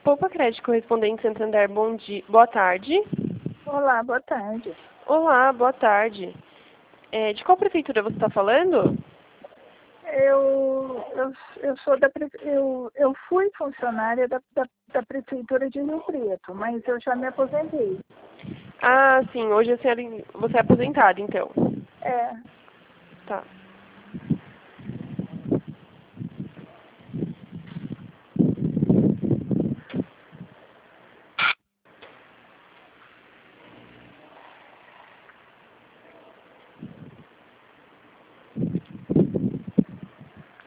Poupa Crédito Correspondente Santander, bom dia. Boa tarde. Olá, boa tarde. Olá, boa tarde. De qual prefeitura você está falando? Eu sou eu fui funcionária da prefeitura de Rio Preto, mas eu já me aposentei. Ah, sim, hoje você é aposentada, então. É, Tá.